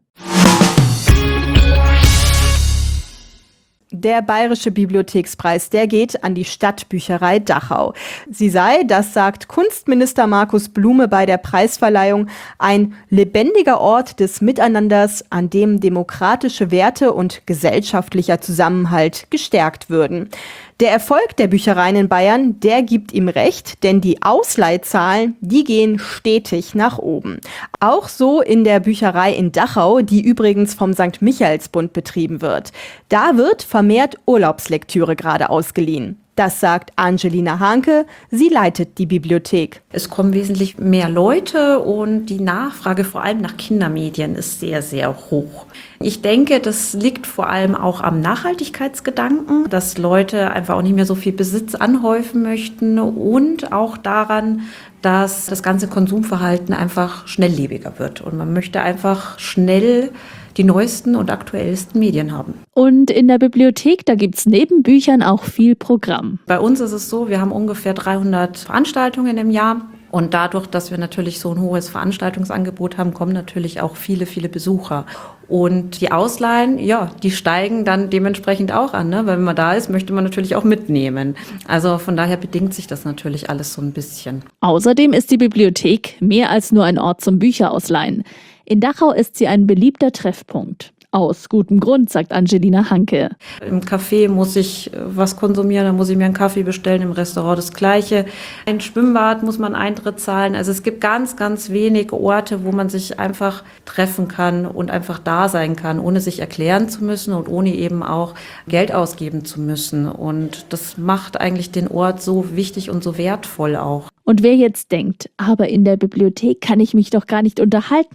B: Der Bayerische Bibliothekspreis, der geht an die Stadtbücherei Dachau. Sie sei, das sagt Kunstminister Markus Blume bei der Preisverleihung, ein lebendiger Ort des Miteinanders, an dem demokratische Werte und gesellschaftlicher Zusammenhalt gestärkt würden. Der Erfolg der Büchereien in Bayern, der gibt ihm recht, denn die Ausleihzahlen, die gehen stetig nach oben. Auch so in der Bücherei in Dachau, die übrigens vom St. Michaelsbund betrieben wird. Da wird vermehrt Urlaubslektüre gerade ausgeliehen. Das sagt Angelina Hanke, sie leitet die Bibliothek.
D: Es kommen wesentlich mehr Leute und die Nachfrage vor allem nach Kindermedien ist sehr, sehr hoch. Ich denke, das liegt vor allem auch am Nachhaltigkeitsgedanken, dass Leute einfach auch nicht mehr so viel Besitz anhäufen möchten und auch daran, dass das ganze Konsumverhalten einfach schnelllebiger wird und man möchte einfach schnell die neuesten und aktuellsten Medien haben.
H: Und in der Bibliothek, da gibt's neben Büchern auch viel Programm.
D: Bei uns ist es so, wir haben ungefähr 300 Veranstaltungen im Jahr. Und dadurch, dass wir natürlich so ein hohes Veranstaltungsangebot haben, kommen natürlich auch viele, viele Besucher. Und die Ausleihen, ja, die steigen dann dementsprechend auch an, ne? Weil wenn man da ist, möchte man natürlich auch mitnehmen. Also von daher bedingt sich das natürlich alles so ein bisschen.
H: Außerdem ist die Bibliothek mehr als nur ein Ort zum Bücherausleihen. In Dachau ist sie ein beliebter Treffpunkt. Aus gutem Grund, sagt Angelina Hanke.
D: Im Café muss ich was konsumieren, dann muss ich mir einen Kaffee bestellen, im Restaurant das Gleiche. Ein Schwimmbad muss man Eintritt zahlen. Also es gibt ganz, ganz wenige Orte, wo man sich einfach treffen kann und einfach da sein kann, ohne sich erklären zu müssen und ohne eben auch Geld ausgeben zu müssen. Und das macht eigentlich den Ort so wichtig und so wertvoll auch.
H: Und wer jetzt denkt, aber in der Bibliothek kann ich mich doch gar nicht unterhalten.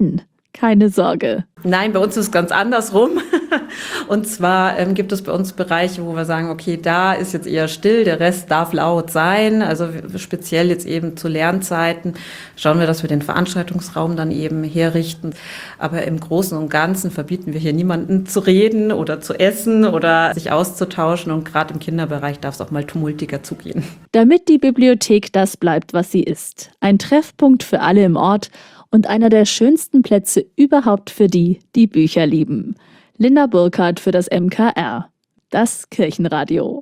C: Keine Sorge.
D: Nein, bei uns ist es ganz andersrum. Und zwar gibt es bei uns Bereiche, wo wir sagen, okay, da ist jetzt eher still, der Rest darf laut sein. Also speziell jetzt eben zu Lernzeiten schauen wir, dass wir den Veranstaltungsraum dann eben herrichten. Aber im Großen und Ganzen verbieten wir hier niemanden zu reden oder zu essen oder sich auszutauschen. Und gerade im Kinderbereich darf es auch mal tumultiger zugehen.
C: Damit die Bibliothek das bleibt, was sie ist. Ein Treffpunkt für alle im Ort und einer der schönsten Plätze überhaupt für die, die Bücher lieben. Linda Burkhardt für das MKR, das Kirchenradio.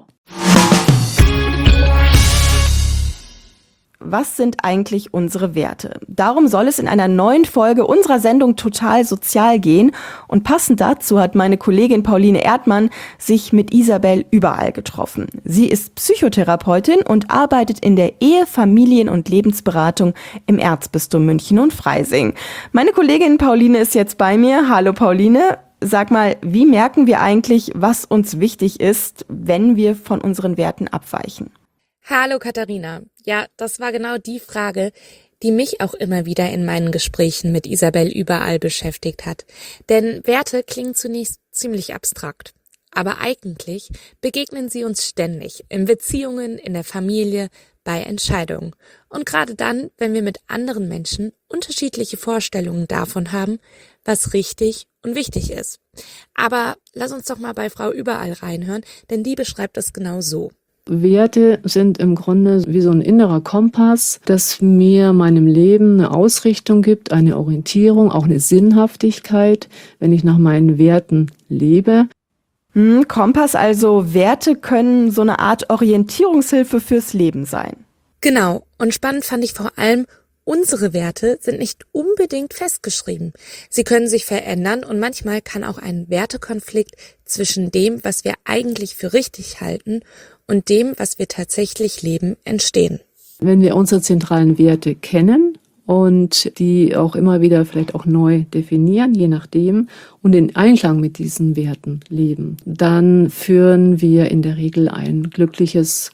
B: Was sind eigentlich unsere Werte? Darum soll es in einer neuen Folge unserer Sendung Total Sozial gehen. Und passend dazu hat meine Kollegin Pauline Erdmann sich mit Isabel Überall getroffen. Sie ist Psychotherapeutin und arbeitet in der Ehe-, Familien- und Lebensberatung im Erzbistum München und Freising. Meine Kollegin Pauline ist jetzt bei mir. Hallo Pauline. Sag mal, wie merken wir eigentlich, was uns wichtig ist, wenn wir von unseren Werten abweichen?
E: Hallo Katharina. Ja, das war genau die Frage, die mich auch immer wieder in meinen Gesprächen mit Isabel Überall beschäftigt hat. Denn Werte klingen zunächst ziemlich abstrakt. Aber eigentlich begegnen sie uns ständig, in Beziehungen, in der Familie, bei Entscheidungen. Und gerade dann, wenn wir mit anderen Menschen unterschiedliche Vorstellungen davon haben, was richtig und wichtig ist. Aber lass uns doch mal bei Frau Überall reinhören, denn die beschreibt es genau so.
F: Werte sind im Grunde wie so ein innerer Kompass, das mir meinem Leben eine Ausrichtung gibt, eine Orientierung, auch eine Sinnhaftigkeit, wenn ich nach meinen Werten lebe.
B: Kompass, also Werte können so eine Art Orientierungshilfe fürs Leben sein.
E: Genau, und spannend fand ich vor allem, unsere Werte sind nicht unbedingt festgeschrieben. Sie können sich verändern und manchmal kann auch ein Wertekonflikt zwischen dem, was wir eigentlich für richtig halten, und dem, was wir tatsächlich leben, entstehen.
F: Wenn wir unsere zentralen Werte kennen und die auch immer wieder vielleicht auch neu definieren, je nachdem, und in Einklang mit diesen Werten leben, dann führen wir in der Regel ein glücklicheres,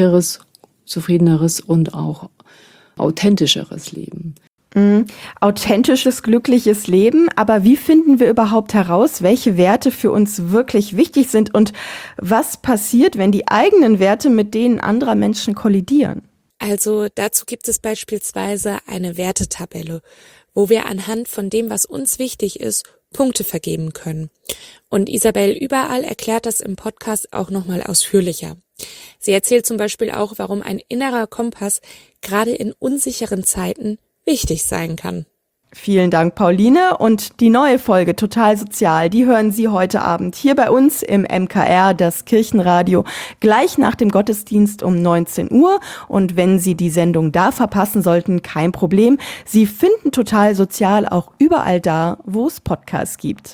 F: zufriedeneres und auch authentischeres Leben.
B: Authentisches, glückliches Leben. Aber wie finden wir überhaupt heraus, welche Werte für uns wirklich wichtig sind und was passiert, wenn die eigenen Werte mit denen anderer Menschen kollidieren?
E: Also dazu gibt es beispielsweise eine Wertetabelle, wo wir anhand von dem, was uns wichtig ist, Punkte vergeben können. Und Isabel Überall erklärt das im Podcast auch nochmal ausführlicher. Sie erzählt zum Beispiel auch, warum ein innerer Kompass gerade in unsicheren Zeiten wichtig sein kann.
B: Vielen Dank, Pauline. Und die neue Folge Total Sozial, die hören Sie heute Abend hier bei uns im MKR, das Kirchenradio, gleich nach dem Gottesdienst um 19 Uhr. Und wenn Sie die Sendung da verpassen sollten, kein Problem. Sie finden Total Sozial auch überall da, wo es Podcasts gibt.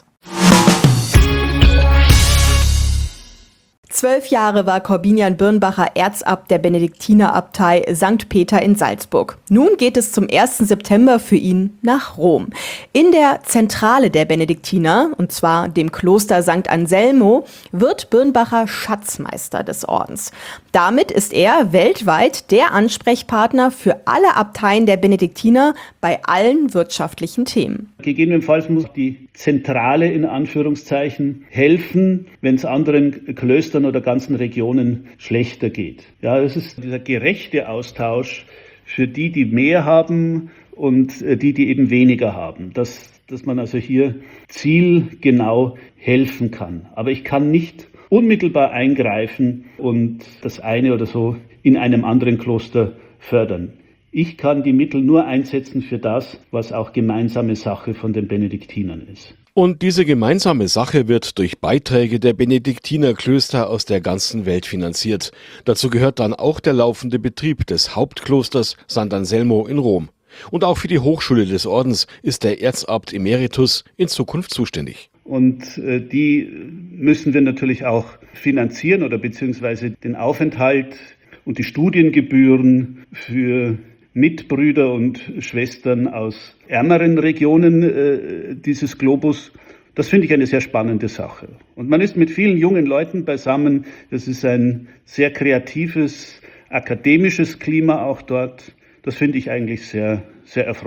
B: 12 Jahre war Korbinian Birnbacher Erzabt der Benediktinerabtei St. Peter in Salzburg. Nun geht es zum 1. September für ihn nach Rom. In der Zentrale der Benediktiner, und zwar dem Kloster St. Anselmo, wird Birnbacher Schatzmeister des Ordens. Damit ist er weltweit der Ansprechpartner für alle Abteien der Benediktiner bei allen wirtschaftlichen Themen.
I: Gegebenenfalls muss die Zentrale in Anführungszeichen helfen, wenn es anderen Klöstern oder ganzen Regionen schlechter geht. Ja, es ist dieser gerechte Austausch für die, die mehr haben und die, die eben weniger haben. Dass man also hier zielgenau helfen kann. Aber ich kann nicht unmittelbar eingreifen und das eine oder so in einem anderen Kloster fördern. Ich kann die Mittel nur einsetzen für das, was auch gemeinsame Sache von den Benediktinern ist.
U: Und diese gemeinsame Sache wird durch Beiträge der Benediktinerklöster aus der ganzen Welt finanziert. Dazu gehört dann auch der laufende Betrieb des Hauptklosters St. Anselmo in Rom. Und auch für die Hochschule des Ordens ist der Erzabt Emeritus in Zukunft zuständig.
I: Und die müssen wir natürlich auch finanzieren oder beziehungsweise den Aufenthalt und die Studiengebühren für Mitbrüder und Schwestern aus ärmeren Regionen dieses Globus. Das finde ich eine sehr spannende Sache. Und man ist mit vielen jungen Leuten beisammen. Das ist ein sehr kreatives, akademisches Klima auch dort. Das finde ich eigentlich sehr, sehr erfreulich.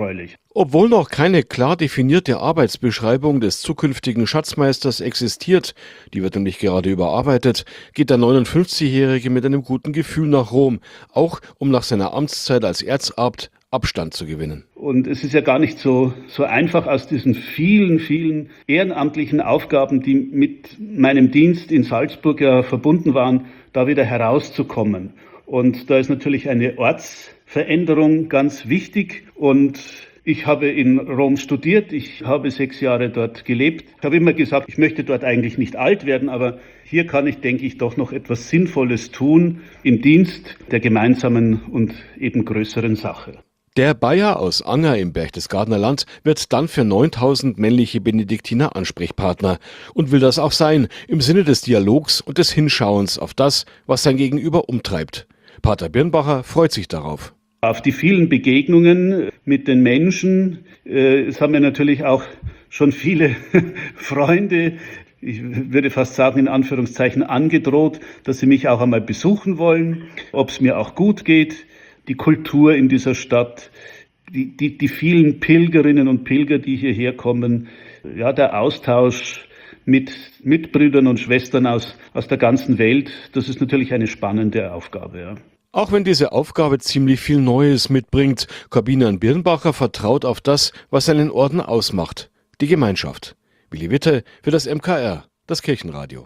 U: Obwohl noch keine klar definierte Arbeitsbeschreibung des zukünftigen Schatzmeisters existiert, die wird nämlich gerade überarbeitet, geht der 59-Jährige mit einem guten Gefühl nach Rom, auch um nach seiner Amtszeit als Erzabt Abstand zu gewinnen.
I: Und es ist ja gar nicht so einfach, aus diesen vielen ehrenamtlichen Aufgaben, die mit meinem Dienst in Salzburg ja verbunden waren, da wieder herauszukommen. Und da ist natürlich eine Ortsveränderung ganz wichtig. Und ich habe in Rom studiert, ich habe 6 Jahre dort gelebt. Ich habe immer gesagt, ich möchte dort eigentlich nicht alt werden, aber hier kann ich, denke ich, doch noch etwas Sinnvolles tun im Dienst der gemeinsamen und eben größeren Sache.
U: Der Bayer aus Anger im Berchtesgadener Land wird dann für 9000 männliche Benediktiner Ansprechpartner und will das auch sein, im Sinne des Dialogs und des Hinschauens auf das, was sein Gegenüber umtreibt. Pater Birnbacher freut sich darauf.
I: Auf die vielen Begegnungen mit den Menschen. Es haben mir natürlich auch schon viele Freunde, ich würde fast sagen in Anführungszeichen, angedroht, dass sie mich auch einmal besuchen wollen, ob es mir auch gut geht. Die Kultur in dieser Stadt, die vielen Pilgerinnen und Pilger, die hierher kommen, ja, der Austausch mit Mitbrüdern und Schwestern aus der ganzen Welt, das ist natürlich eine spannende Aufgabe. Ja.
U: Auch wenn diese Aufgabe ziemlich viel Neues mitbringt, Corbinian Birnbacher vertraut auf das, was seinen Orden ausmacht, die Gemeinschaft. Willi Witte für das MKR, das Kirchenradio.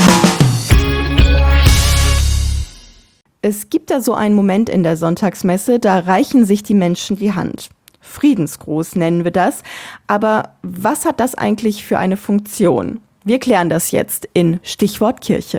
B: Es gibt da so einen Moment in der Sonntagsmesse, da reichen sich die Menschen die Hand. Friedensgruß nennen wir das. Aber was hat das eigentlich für eine Funktion? Wir klären das jetzt in Stichwort Kirche.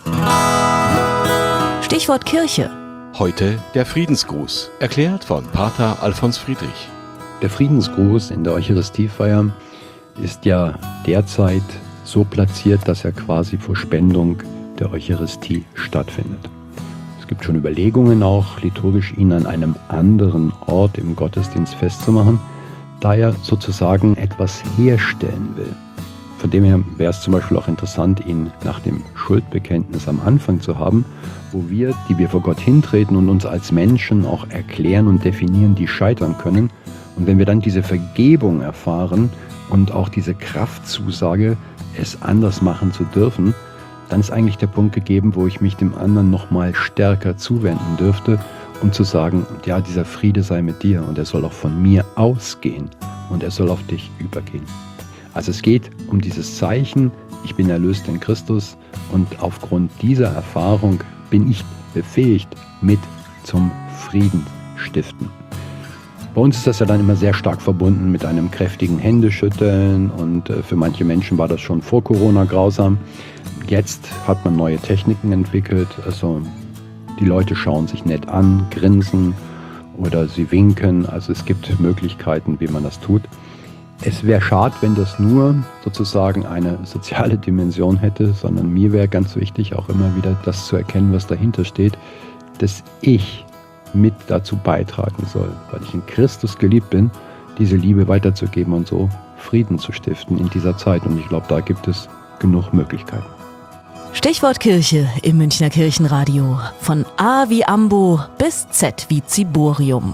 G: Stichwort Kirche.
U: Heute der Friedensgruß, erklärt von Pater Alfons Friedrich.
K: Der Friedensgruß in der Eucharistiefeier ist ja derzeit so platziert, dass er quasi vor Spendung der Eucharistie stattfindet. Es gibt schon Überlegungen auch, liturgisch ihn an einem anderen Ort im Gottesdienst festzumachen, da er sozusagen etwas herstellen will. Von dem her wäre es zum Beispiel auch interessant, ihn nach dem Schuldbekenntnis am Anfang zu haben, wo wir, die wir vor Gott hintreten und uns als Menschen auch erklären und definieren, die scheitern können. Und wenn wir dann diese Vergebung erfahren und auch diese Kraftzusage, es anders machen zu dürfen, dann ist eigentlich der Punkt gegeben, wo ich mich dem anderen noch mal stärker zuwenden dürfte, um zu sagen, ja, dieser Friede sei mit dir und er soll auch von mir ausgehen und er soll auf dich übergehen. Also es geht um dieses Zeichen, ich bin erlöst in Christus und aufgrund dieser Erfahrung bin ich befähigt, mit zum Frieden stiften. Bei uns ist das ja dann immer sehr stark verbunden mit einem kräftigen Händeschütteln und für manche Menschen war das schon vor Corona grausam. Jetzt hat man neue Techniken entwickelt, also die Leute schauen sich nett an, grinsen oder sie winken, also es gibt Möglichkeiten, wie man das tut. Es wäre schade, wenn das nur sozusagen eine soziale Dimension hätte, sondern mir wäre ganz wichtig, auch immer wieder das zu erkennen, was dahinter steht, dass ich mit dazu beitragen soll, weil ich in Christus geliebt bin, diese Liebe weiterzugeben und so Frieden zu stiften in dieser Zeit. Und ich glaube, da gibt es genug Möglichkeiten.
G: Stichwort Kirche im Münchner Kirchenradio. Von A wie Ambo bis Z wie Ziborium.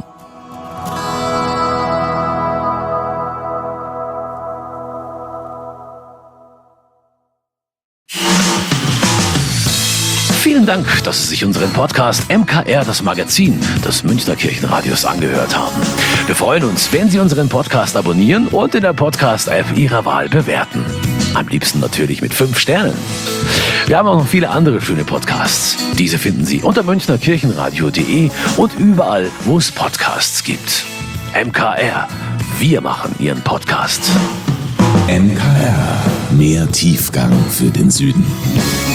L: Vielen Dank, dass Sie sich unseren Podcast MKR, das Magazin des Münchner Kirchenradios, angehört haben. Wir freuen uns, wenn Sie unseren Podcast abonnieren und in der Podcast-App Ihrer Wahl bewerten. Am liebsten natürlich mit 5 Sternen. Wir haben auch noch viele andere schöne Podcasts. Diese finden Sie unter münchnerkirchenradio.de und überall, wo es Podcasts gibt. MKR, wir machen Ihren Podcast.
X: MKR, mehr Tiefgang für den Süden.